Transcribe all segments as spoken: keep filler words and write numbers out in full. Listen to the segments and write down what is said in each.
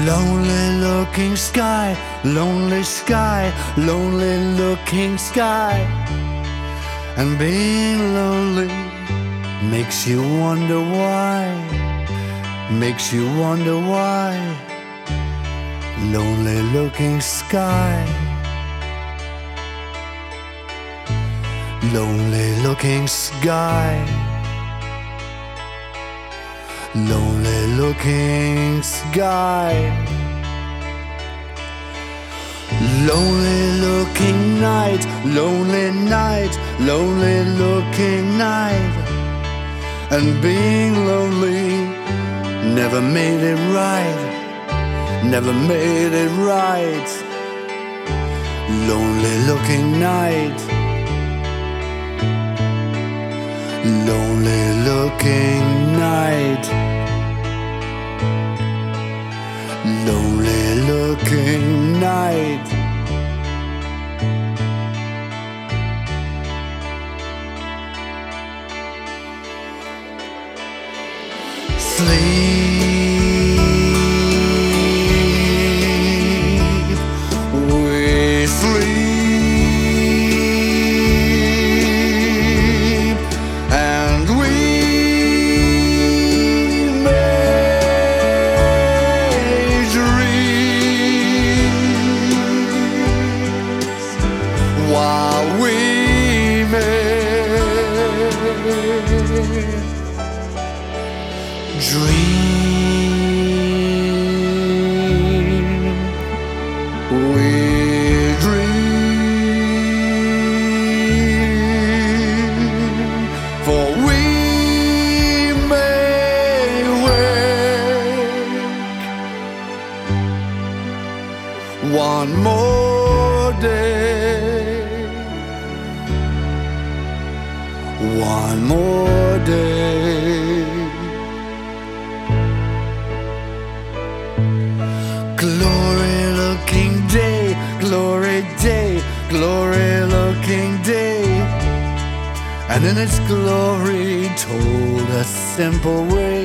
Lonely looking sky, lonely sky, lonely looking sky. And being lonely makes you wonder why, makes you wonder why. Lonely looking sky, lonely looking sky, lonely looking sky. Lonely looking night, lonely night, lonely looking night. And being lonely never made it right, never made it right. Lonely looking night, lonely looking night, lonely looking night. Sleep, we sleep, and we may dream while we may dream, we dream, for we may wake one more day, one more day. Glory looking day, glory day, glory looking day. And in its glory told a simple way,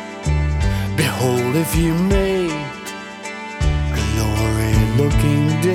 behold if you may. Glory looking day.